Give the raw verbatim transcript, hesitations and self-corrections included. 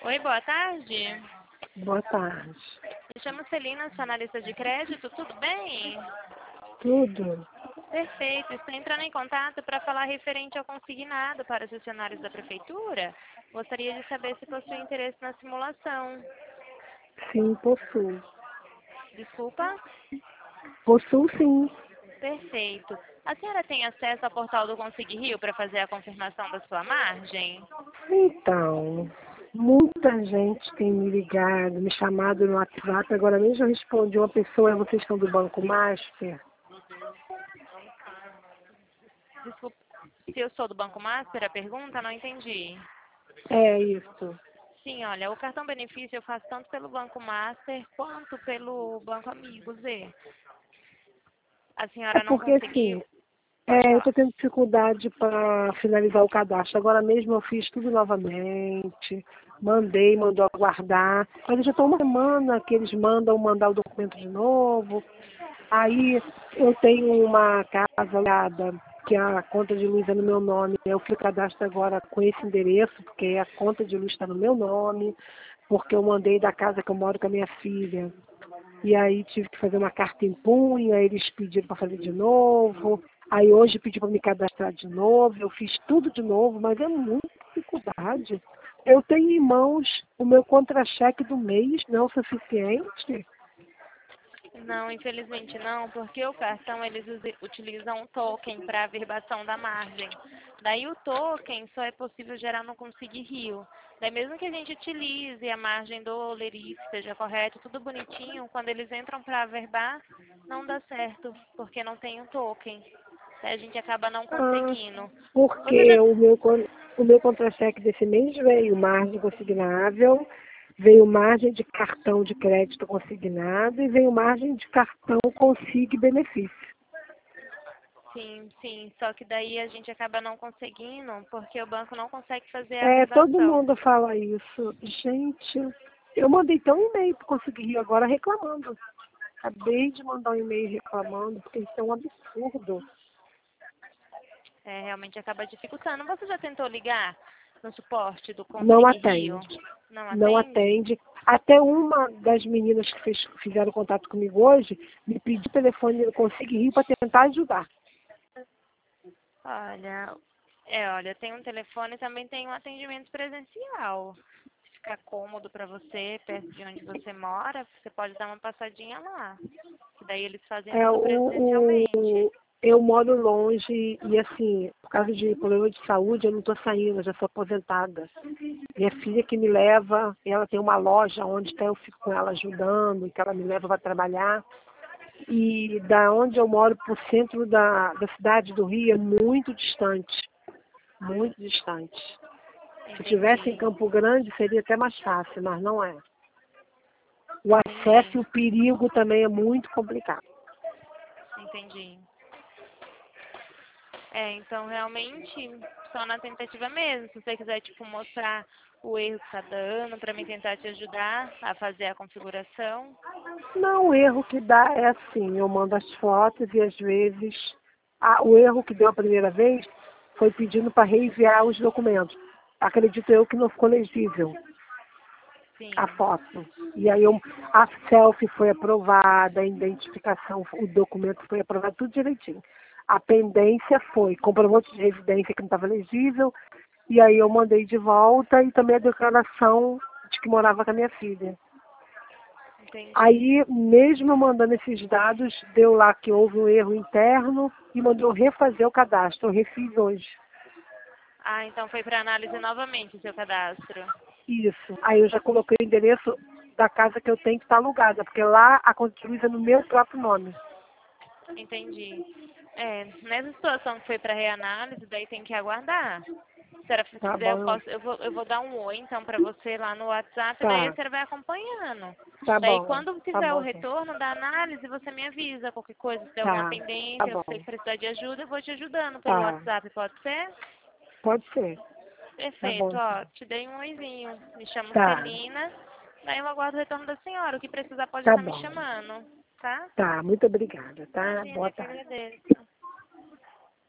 Oi, boa tarde. Boa tarde. Me chamo Celina, sou analista de crédito, tudo bem? Tudo? Perfeito, estou entrando em contato para falar referente ao consignado para os funcionários da prefeitura. Gostaria de saber se possui interesse na simulação. Sim, possuo. Desculpa? Possuo sim. Perfeito. A senhora tem acesso ao portal do Consig Rio para fazer a confirmação da sua margem? Então, muita gente tem me ligado, me chamado no WhatsApp. Agora mesmo eu respondi uma pessoa, vocês estão do Banco Master? Desculpa, se eu sou do Banco Master, a pergunta não entendi. É isso. Sim, olha, o cartão benefício eu faço tanto pelo Banco Master quanto pelo Banco Amigos. E a É senhora não porque conseguiu? assim, Pode é, eu falar. estou tendo dificuldade para finalizar o cadastro. Agora mesmo eu fiz tudo novamente, mandei, mandou aguardar. Mas já está uma semana que eles mandam mandar o documento de novo. Aí eu tenho uma casa alugada, que a conta de luz é no meu nome. Eu fui cadastro agora com esse endereço, porque a conta de luz está no meu nome, porque eu mandei da casa que eu moro com a minha filha. E aí tive que fazer uma carta em punho, aí eles pediram para fazer de novo. Aí hoje pediu para me cadastrar de novo, eu fiz tudo de novo, mas é muita dificuldade. Eu tenho em mãos o meu contra-cheque do mês, não é o suficiente. Não, infelizmente não, porque o cartão eles usi- utilizam um token para averbação da margem. Daí o token só é possível gerar no Consig Rio. Daí mesmo que a gente utilize a margem do Lerif, seja correto, tudo bonitinho, quando eles entram para averbar, não dá certo, porque não tem o token. Daí a gente acaba não Ah, conseguindo. Você já... porque o meu, con- o meu contra-cheque desse mês veio margem consignável, veio margem de cartão de crédito consignado e veio margem de cartão consigne benefício. Sim, sim, só que daí a gente acaba não conseguindo, porque o banco não consegue fazer a É, todo averbação. mundo fala isso. Gente, eu mandei tão um e-mail para conseguir Rio agora reclamando. Acabei de mandar um e-mail reclamando, porque isso é um absurdo. É, realmente acaba dificultando. Você já tentou ligar no suporte do Não Consig Rio? atende. Não Não atende? atende. Até uma das meninas que fez- fizeram contato comigo hoje me pediu o telefone do Consig Rio para tentar ajudar. Olha, é, olha, tem um telefone e também tem um atendimento presencial. Se ficar cômodo para você, perto de onde você mora, você pode dar uma passadinha lá. Que daí eles fazem É, tudo o, presencialmente. o- eu moro longe e, assim, por causa de problema de saúde, eu não estou saindo, eu já sou aposentada. Minha filha que me leva, ela tem uma loja onde até eu fico com ela ajudando, que ela me leva para trabalhar. E da onde eu moro para o centro da, da cidade do Rio é muito distante, muito distante. Se tivesse em Entendi, Campo Grande seria até mais fácil, mas não é. O acesso e entendi, o perigo também é muito complicado. entendi. É, então realmente só na tentativa mesmo. Se você quiser, tipo, mostrar o erro que tá dando para mim tentar te ajudar a fazer a configuração. Não, o erro que dá é assim, eu mando as fotos e às vezes ah, o erro que deu a primeira vez foi pedindo para reenviar os documentos. Acredito eu que não ficou legível a Sim, foto. E aí eu, a selfie foi aprovada, a identificação, o documento foi aprovado, tudo direitinho. A pendência foi comprovante de residência que não estava legível, e aí eu mandei de volta e também a declaração de que morava com a minha filha. entendi. Aí, mesmo eu mandando esses dados, deu lá que houve um erro interno e mandou refazer o cadastro. Eu refiz hoje. Ah, então foi para análise novamente o seu cadastro. Isso. Aí eu já coloquei o endereço da casa que eu tenho que estar alugada, porque lá a conta de luz é no meu próprio nome. Entendi. É, nessa situação que foi para reanálise, daí tem que aguardar. Se a senhora Tá quiser, eu bom? posso, eu vou, eu vou dar um oi então para você lá no WhatsApp, daí a Tá. senhora vai acompanhando. Tá Daí bom. quando Tá fizer o bom, então. retorno da análise, você me avisa qualquer coisa, se tem alguma Tá. Tá pendência, bom. você precisar de ajuda, eu vou te ajudando pelo Tá. WhatsApp, pode ser? Pode ser. Tá bom, Perfeito, então. ó, te dei um oizinho. Me chamo Tá. Celina, daí eu aguardo o retorno da senhora. O que precisar pode Tá estar me bom. chamando, tá? Tá. Muito obrigada, tá? Imagina, Boa eu que tarde. agradeço.